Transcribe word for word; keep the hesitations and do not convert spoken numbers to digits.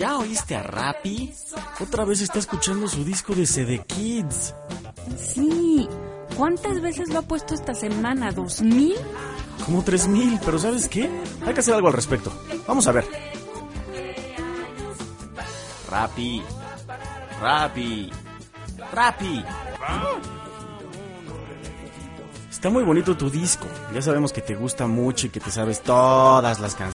¿Ya oíste a Rappi? Otra vez está escuchando su disco de C D Kids. Sí. ¿Cuántas veces lo ha puesto esta semana? ¿Dos mil? Como tres mil, pero ¿sabes qué? Hay que hacer algo al respecto. Vamos a ver. Rappi. Rappi. Rappi. Está muy bonito tu disco. Ya sabemos que te gusta mucho y que te sabes todas las canciones.